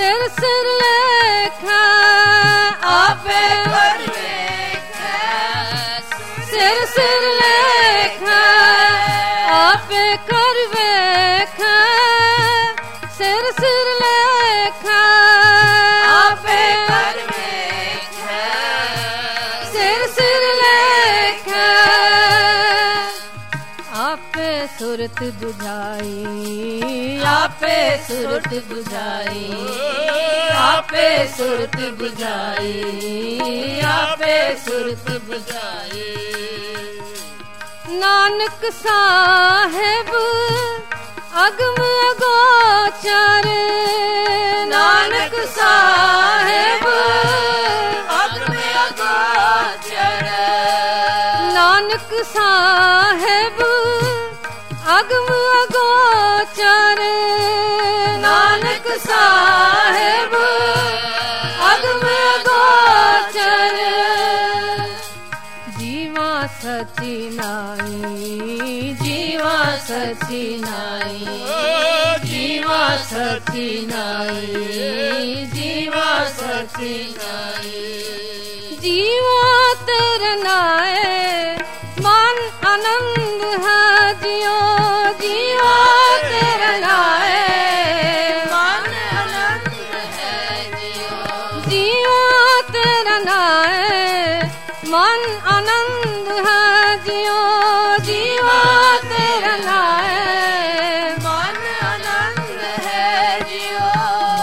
ਸਿਰ ਸਿਰ ਲੇਖਾ ਆਪੇ ਕਰ ਵੇਖੈ ਸਿਰ ਸਿਰ ਲੇਖਾ ਆਪੇ ਕਰ ਵੇਖੈ ਸਿਰ ਸਿਰ ਲੇਖਾ ਆਪੇ ਕਰ ਵੇਖੈ ਸਿਰ ਸਿਰ ਲੇਖਾ ਆਪੇ ਸੁਰਤ ਬੁਝਾਈ ਆਪੇ ਸੁਰਤ ਬੁਝਾਈ ਆਪੇ ਸੁਰਤ ਬੁਝਾਈ ਆਪੇ ਸੁਰਤ ਬੁਝਾਈ ਨਾਨਕ ਸਾਹਿਬ ਅਗਮ ਅਗੋਚਰ ਨਾਨਕ ਸਾਹਿਬ ਅਗਮ ਅਗੋਚਰ ਨਾਨਕ ਸਾਹਿਬ ਅਗਮ ਅਗੋਚਰ ਨਾਨਕ ਸਾਹਿਬ ਅਗਮ ਅਗੋਚਰ ਜੀਵਾ ਸਚੀ ਨਾਈ ਜੀਵਾ ਸਚੀ ਨਾਈ ਜੀਵਾ ਸਚੀ ਨਾਈ ਜੀਵਾ ਸਚੀ ਨਾਈ ਜੀਵਾ ਤੇਰੇ ਨਾਏ ਮਨ ਆਨੰਦ ਹੈ ਜਿਉ ਜੀਵਾ ਤੇਰੇ ਨਾਏ ਮਨ ਆਨੰਦ ਹੈ ਜਿਉ ਜੀਵਾ ਤੇਰੇ ਨਾਏ ਮਨ ਆਨੰਦ ਹੈ ਜਿਉ ਜੀਵਾ ਤੇਰੇ ਨਾਏ ਮਨ ਆਨੰਦ ਹੈ ਜਿਉ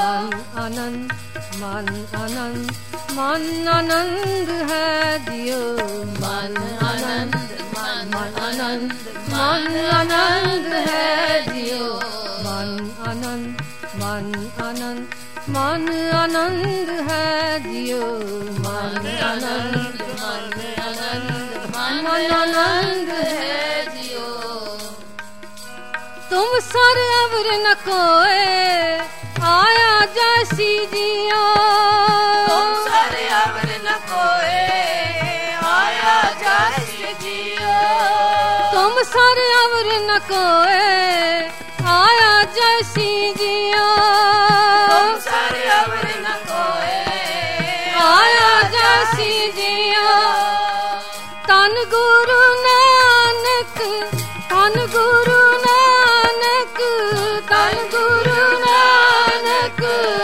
ਮਨ ਆਨੰਦ ਮਨ ਆਨੰਦ ਹੈ ਜਿਉ ਮਨ ਆਨੰਦ ਮਨ ਆਨੰਦ ਮਨ ਆਨੰਦ ਹੈ ਜਿਉ ਮਨ ਆਨੰਦ ਮਨ ਆਨੰਦ ਮਨ ਆਨੰਦ ਹੈ ਜਿਉ ਮਨ ਆਨੰਦ ਮਨ ਆਨੰਦ ਮਨ ਆਨੰਦ ਹੈ ਜਿਉ ਤੁਮ ਸਰ ਅਵਰ ਨ ਕੋਏ ਆਇਆ ਜਾਸੀ ਜਿਉ ਤੁਮ ਸਰ ਅਵਰ ਨ ਕੋਏ ਆਇਆ ਜਾਸੀ ਜਿਉ ਤੁਮ ਸਰ ਅਵਰ ਨ ਕੋਏ ਆਇਆ ਜਾਸੀ ਜਿਉ ਤੁਮ ਸਰ ਅਵਰ ਨ ਕੋਏ ਆਇਆ ਜਾਸੀ ਜਿਉ ਤਨ ਗੁਰੂ ਨਾਨਕ ਤਨ ਗੁਰੂ ਨਾਨਕ ਤਨ ਗੁਰੂ ਨਾਨਕ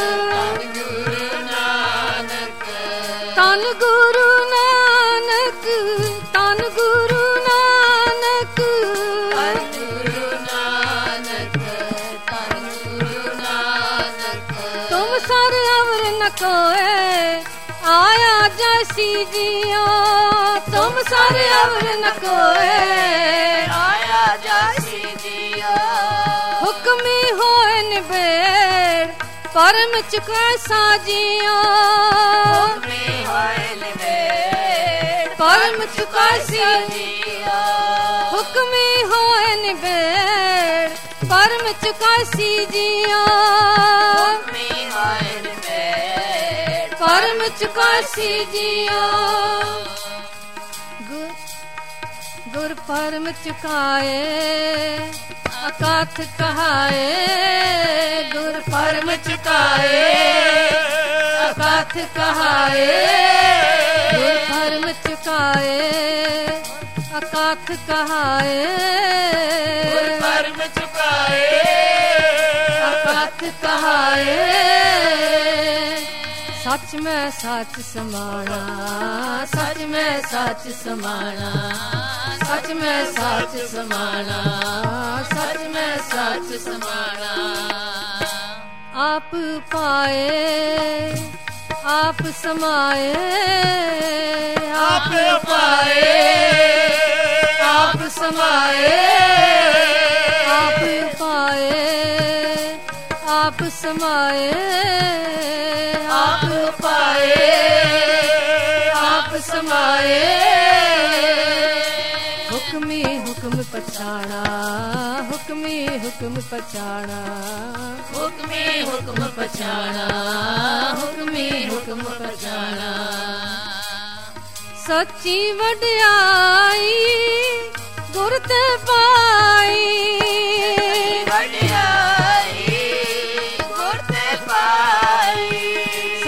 ਤਨ ਗੁਰੂ ਨਾਨਕ ਤਨ ਗੁਰੂ ਨਾਨਕ ਤਨ ਗੁਰੂ ਨਾਨਕ ਤਨ ਗੁਰੂ ਨਾਨਕ ਤੁਮ ਸਰ ਅਵਰ ਨ ਕੋਏ ਆਇਆ ਜਾਸੀ ਜਿਉ ਤੁਮ ਸਰ ਅਵਰ ਨ ਕੋਏ ਆਇਆ ਜਾਸੀ ਜਿਉ ਹੁਕਮੀ ਹੋਏ ਨਿਬੇੜ ਪਰਮ ਚੁਕਾ ਸਾਜਿਓ ਹੁਕਮੀ ਹੋਏ ਨਿਬੇੜ ਪਰਮ ਚੁਕਾ ਸਾਜਿਓ ਹੁਕਮੀ ਹੋਏ ਨਿਬੇੜ ਪਰਮ ਚੁਕਾ ਸੀਜਿਓ ਹੁਕਮੀ ਹੋਏ ਨਿਬੇੜ ਪਰਮ ਚੁਕਾ ਸੀਜਿਓ ਗੁਰ ਪਰਮ ਚੁਕਾਏ ਅਕਾਥ ਕਹਾਏ ਗੁਰ ਪਰਮ ਚੁਕਾਏ ਅਕਾਥ ਕਹਾਏ ਗੁਰ ਪਰਮ ਚੁਕਾਏ ਅਕਾਥ ਕਹਾਏ ਗੁਰ ਪਰਮ ਚੁਕਾਏ ਅਕਾਥ ਕਹਾਏ ਸੱਚ ਮੈਂ ਸੱਚ ਸਮਾਣਾ ਸੱਚ ਮੈਂ ਸੱਚ ਸਮਾਣਾ ਸੱਚ ਮੈਂ ਸੱਚ ਸਮਾਣਾ ਸੱਚ ਮੈਂ ਸੱਚ ਸਮਾਣਾ ਆਪ ਪਾਏ ਆਪ ਸਮਾਏ ਆਪ ਪਾਏ ਆਪ ਸਮਾਏ ਆਪ ਪਾਏ ਆਪ ਸਮਾਏ ਆਪ ਪਾਏ ਆਪ ਸਮਾਏ ਹੁਕਮੀ ਹੁਕਮ ਪਛਾਣਾ ਹੁਕਮੀ ਹੁਕਮ ਪਛਾਣਾ ਹੁਕਮੀ ਹੁਕਮ ਪਛਾਣਾ ਹੁਕਮੀ ਹੁਕਮ ਪਛਾਣਾ ਸੱਚੀ ਵਡਿਆਈ ਗੁਰ ਤੇ ਪਾਈ ਵਡਿਆਈ ਗੁਰ ਤੇ ਪਾਈ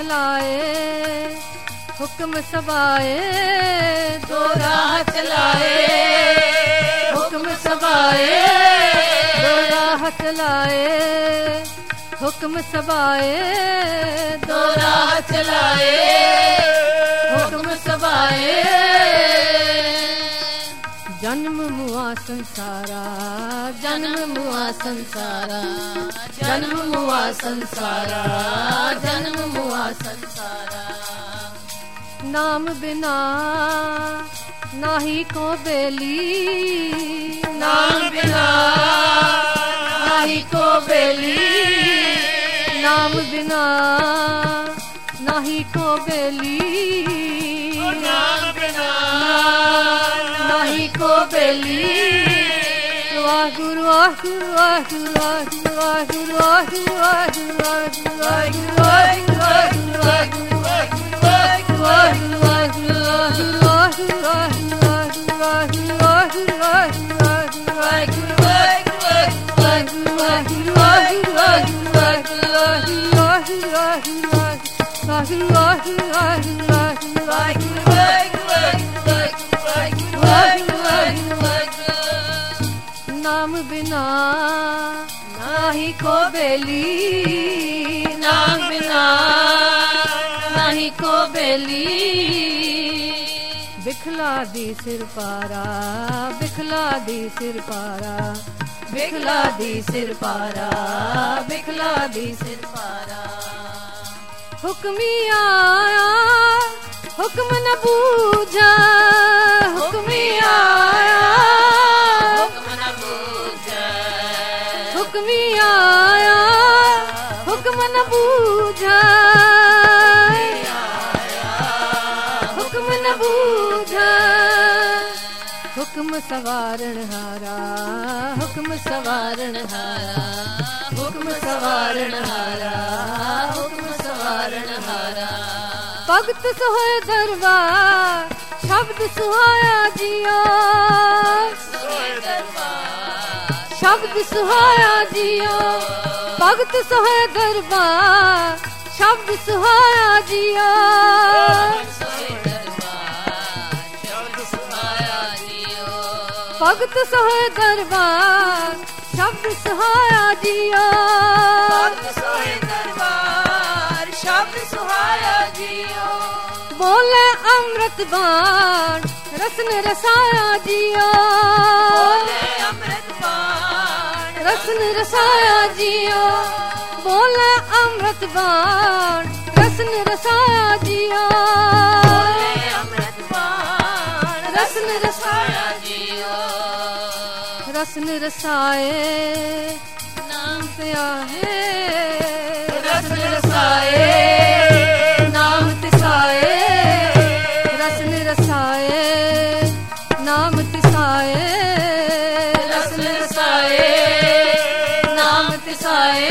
चलाए हुक्म सबाए, दो राह चलाए हुक्म सबाए, दो राह चलाए हुक्म सबाए, दो राह चलाए हुक्म सबाए। जन्म मुआ संसारा, जन्म मुआ संसारा, जन्म मुआ संसारा, जन्म मुआ संसारा। नाम बिना नाही को बेली, नाम बिना नाही को बेली, नाम बिना नाही को बेली, नाम बिना नाही को बेली। वाहिगुरु वाहिगुरु वाहिगुरु वाहिगुरु वाहिगुरु वाहिगुरु वाहिगुरु वाहिगुरु वाहिगुरु वाहिगुरु नाम बिना नाही को बेली, नाम बिना नाही को बेली। बिखला दी सिर पारा, बिखला दी सिर पारा, बिखला दी सिर पारा, बिखला दी सिर पारा। हुक्मी आया हुक्म न बूझा, हुक्मी आया हुक्म न बूझा, हुक्मी आया हुक्म न बूझा, हुक्म न बूझा। हुक्म सवारण हारा, हुक्म सवारण हारा, हुक्म सवारण हारा, हुक्म सवारण हारा। भगत सोए दरबार शब्द सुहाया जिया, सोए दरबार शब्द सुहाया जिया, भगत सोए दरबार शब्द सुहाया जिया, सोए दरबार शब्द सुहाया जियो। भगत सोए दरबार शब्द सुहाया जिया, भगत सोए दरबार शब्द सुहाया जियो। बोले अमृत बाण रसन रसाया जिया, बोले अमृत बाण रसन रसाया जिया, बोले अमृत बाण रसन रसाया जिया, बोले अमृत बाण रसन रसाया जियो। रसन रसाए नाम पे आहे, रसन रसाए नाम तिसाए, रसन रसाए नाम तिसाए, रसन रसाए नाम तिसाए।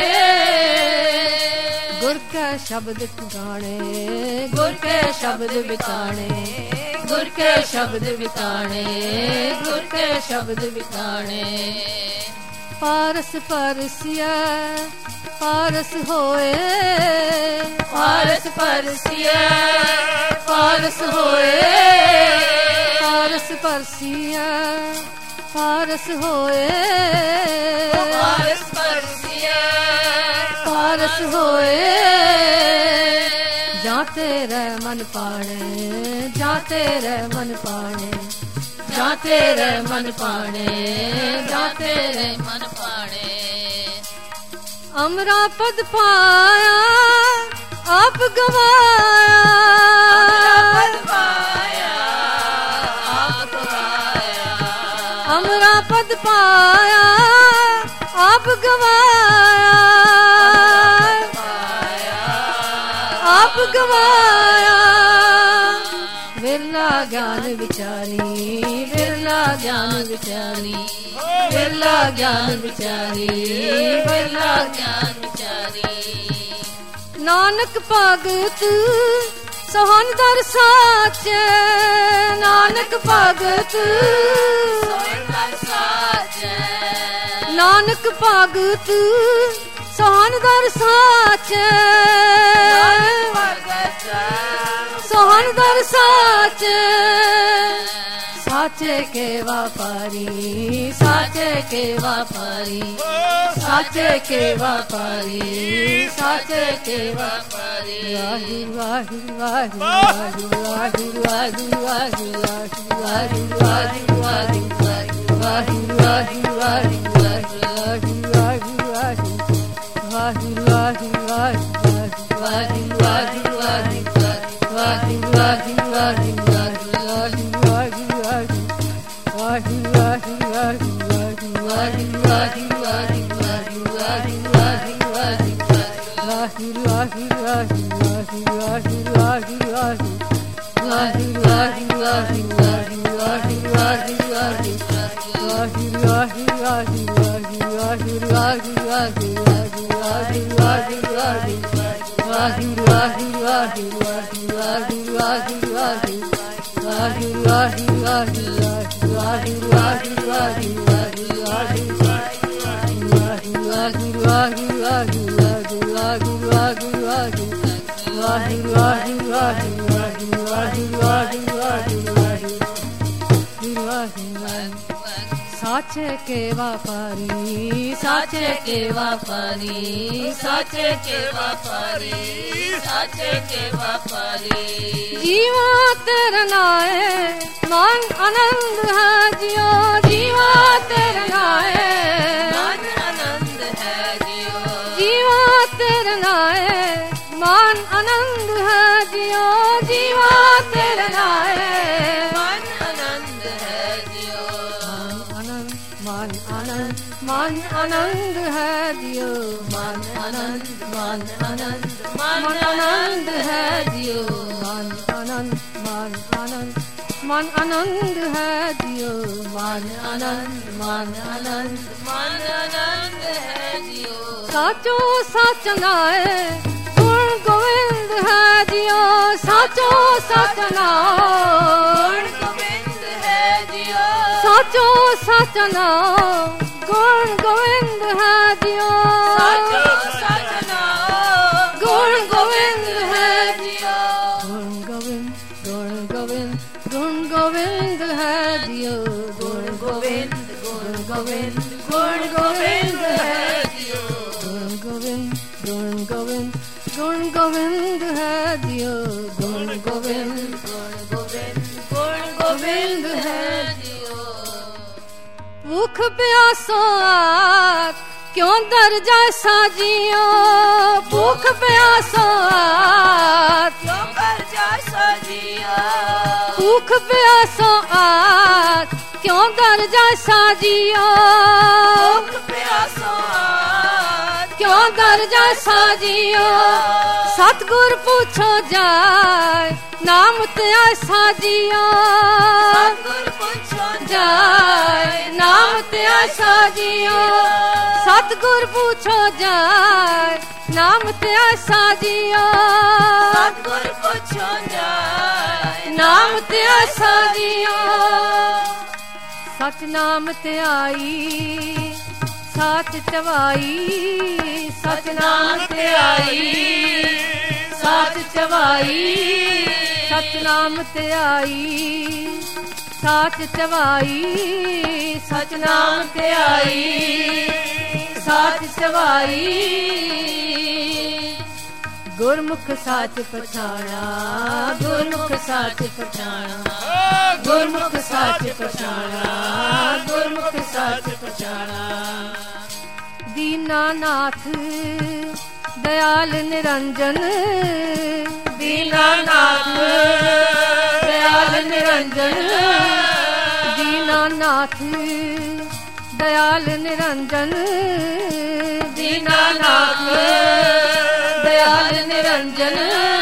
गुर के शब्द गाने, गुर के शब्द बिचाणे, गुर के शब्द बिचाणे, गुर के शब्द बिचाणे। पारस परसिया पारस होए, पारस परसिया पारस होए, पारस परसिया पारस होए, पारस परसिया पारस होए। जाते रह मन पाणे, जाते रह मन पाणे, जाते रे मन पाणे, जाते रे मन पाणे। अमरा पद पाया आप गवाया, पद पाया आप गवाया, अमरा पद पाया आप गवाया, आप गवाया। विरला ज्ञान विचारी, विरला ज्ञान विचारी, विरला ज्ञान विचारी, विरला ज्ञान विचारी। नानक भगत सोहन दर साच, नानक भगत सोहन साच, नानक भगत सोहन दर साच, नानक सोहन दर साचे साचे के व्यापारी साचे के व्यापारी साचे के व्यापारी साचे के व्यापारी वाहिगुरु वाहिगुरु वाहिगुरु वाहिगुरु वाहिगुरु वाहिगुरु वाहिगुरु वाहिगुरु वाहिगुरु वाहिगुरु वाहिगुरु वाहिगुरु साचे के व्यापारी साचे के व्यापारी साचे के व्यापारी साचे के व्यापारी जीवा तेरा नाए मन आनंद है जियो जीवा तेरा नाए मन आनंद है जियो जीवा तेरा नाए मन आनंद है जियो जीवा तेरा नाए मन आनंद है जियो मन आनंद मन आनंद है जियो मन आनंद मन आनंद मन आनंद है जियो मन आनंद मन आनंद मन आनंद है जियो मन आनंद मन आनंद मन आनंद है जियो साचो सच नाए गुण गोविंद है जियो साचो सच नाए गुण गोविंद है जियो साचो सच नाम गुण गोविंद है जियो साचो सच नाम गुण गोविंद है जियो गुण गोविंद गुण गोविंद है जियो गुण गोविंद गुण गोविंद गुण गोविंद है जियो गुण गोविंद गुण गोविंद है जियो गुण गोविंद गुण गोविंद है जियो भूख प्यासो आत क्यों दर जैसा जियो भूख प्यासो आत क्यों दर जैसा जियो भूख प्यासो आत क्यों दर जैसा जियो भूख प्यासो आत क्यों दर जैसा जियो सतगुर पूछो जाए नाम ते ऐसा जियो सतगुर पूछो जाए नाम ते ऐसा जियो सतगुर पूछो जाए नाम ते ऐसा जियो सतगुर पूछो जाए नाम ते ऐसा जियो सच नाम ते आई सच चवाई सच नाम ते आई सच चवाई सच नाम ते आई सच चवाई सच नाम ते आई सच चवाई गुरमुख सच पछाणा गुरमुख सच पछाणा गुरमुख सच पछाणा गुरमुख सच पछाणा दीनानाथ दयाल निरंजन दीनानाथ दयाल निरंजन दीनानाथ दयाल निरंजन दीनानाथ दयाल निरंजन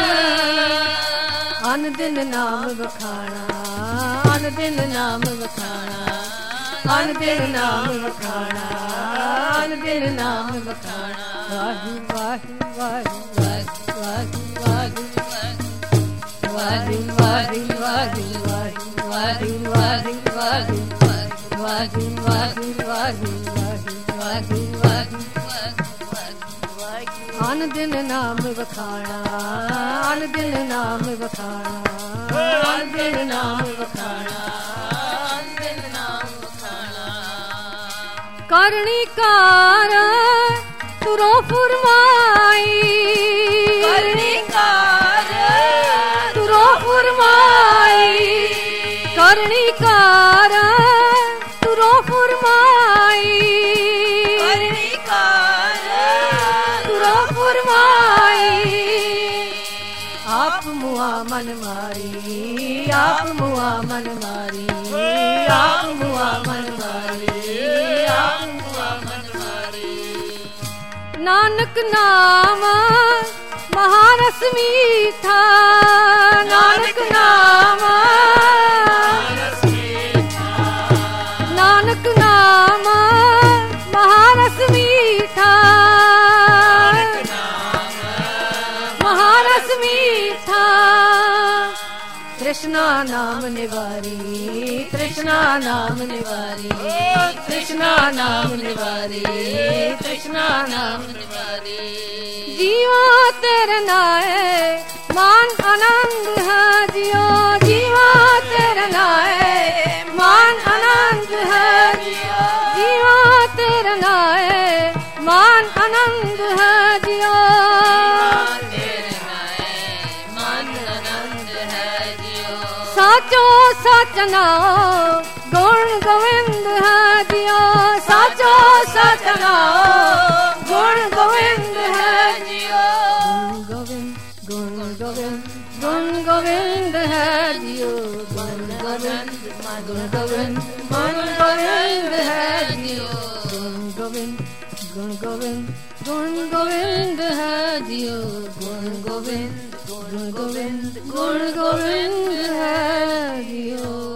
अन दिन नाम बखाना अन दिन नाम बखाना अन दिन नाम बखाना अन दिन नाम बखाना वाहि वाहि वाहि वाहि वाहि वाहि वाहि वाहि वाहि वाहि वाहि वाहि वाहि वाहि वाहि वाहि वाहि अन दिन नाम वखाणा, अन दिन नाम वखाणा, अन दिन नाम वखाणा, अन दिन नाम वखाणा। करणी कार तुरो फुरमाई, करणी कार तुरो फुरमाई, करणी कार तुरो फुरमाई, करणी कार तुरो फुरमाई। आप मुआ मन मारी, आप मुआ मन मारी, आप मुआ मन मारी, आप मुआ मन मारी। नानक नाम महारस मीठा, नानक नाम नानक नाम महारस मीठा, महारस मीठा। कृष्णा नाम निवारी, कृष्णा नाम निवारी, कृष्णा नाम निवारी, कृष्णा नाम निवारी। जीवा तेरे नाए मान आनंद है जियो, जीवा तेरे नाए मान आनंद है जियो, जीवा तेरे नाए मान आनंद है जियो, तेरे नाए मान आनंद है जियो। साचो सचना गुण गोविंद है जियो, साचो सचना गुण गोविंद है जियो। गुण गोविंद गुण गोविंद है जियो, गुण गोविंद गुण गोविंद गुण गोविंद है जियो, गुण गोविंद गुण गोविंद गुण गोविंद है जियो, गुण गोविंद गुण गोविंद गुण गोविंद है जियो।